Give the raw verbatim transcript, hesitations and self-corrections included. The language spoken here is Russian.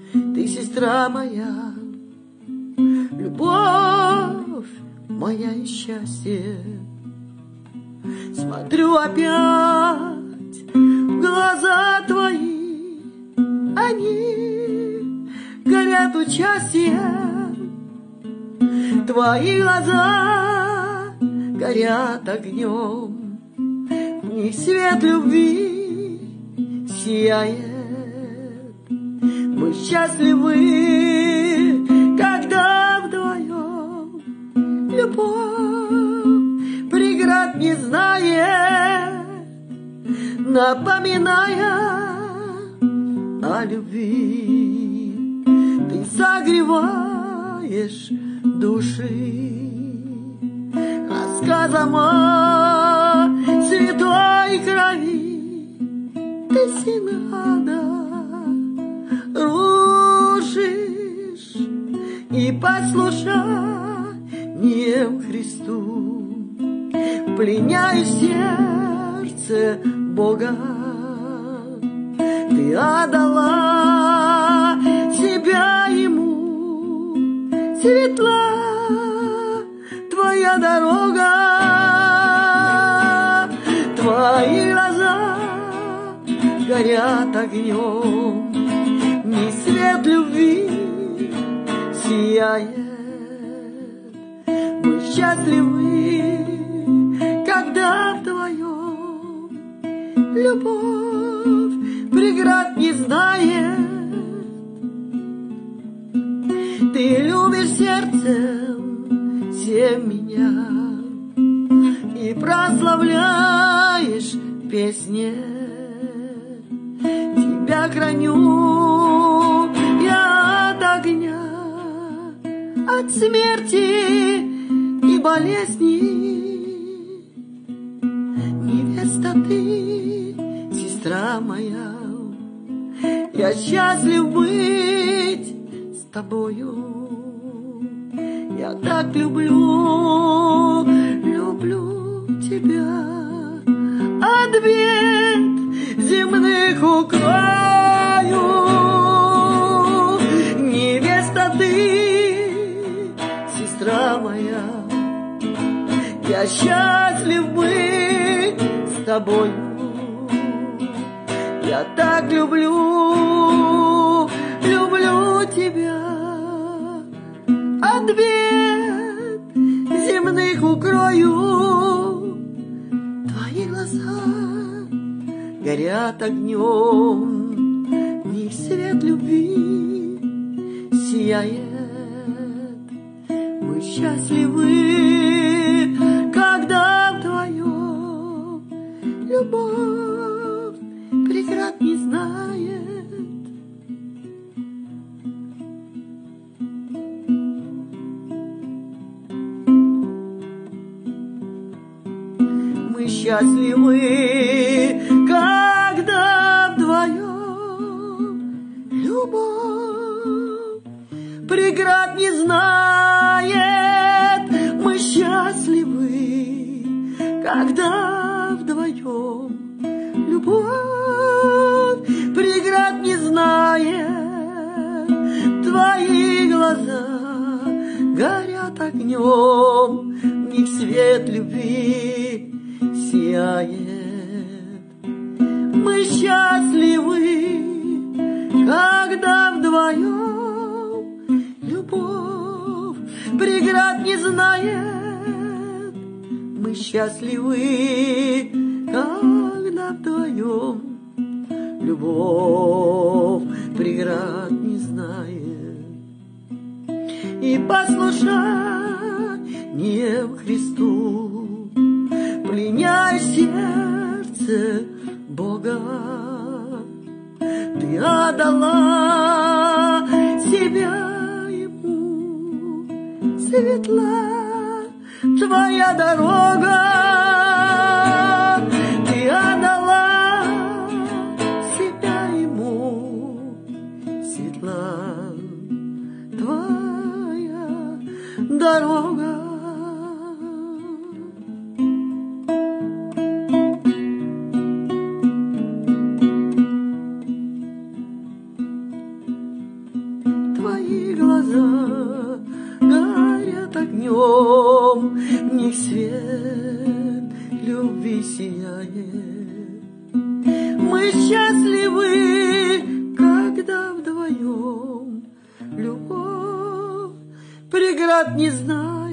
ты сестра моя, любовь моя и счастье. Смотрю опять в глаза твои, они горят участием. Твои глаза горят огнем, в них свет любви сияет. Мы счастливы, когда вдвоем, любовь преград не знает, напоминая о любви. Ты согреваешь души рассказом о святой крови. Ты Синада рушишь и послушанием Христу пленяешь сердце Бога. Ты отдала себя Ему, светла твоя дорога. Твои глаза горят огнем, не свет любви сияет. Мы счастливы, когда вдвоем, любовь преград не знает. Ты любишь сердцем всем меня и прославляешь в песне. Тебя храню я от огня, от смерти и болезни. Невеста ты, сестра моя, я счастлив быть с тобою. Я так люблю, люблю тебя, от бед земных укрою. Невеста ты, сестра моя, я счастлив быть с тобою. Я так люблю, люблю тебя, от бед земных укрою. Твои глаза горят огнем, в них свет любви сияет. Мы счастливы, когда вдвоем, любовь преград не знает. Мы счастливы, когда вдвоем, любовь преград не знает. Мы счастливы, когда вдвоем, любовь преград не знает. Твои глаза горят огнем, в них свет любви сияет. Мы счастливы, когда вдвоем, любовь преград не знает. Мы счастливы, когда вдвоем, любовь преград не знает. И послушанием Христу пленяй сердце Бога. Ты отдала себя Ему, светла твоя дорога. Ты отдала себя Ему, светла твоя дорога. твои глаза горят огнем, в них свет любви сияет. Мы счастливы, когда вдвоем любовь преград не знает.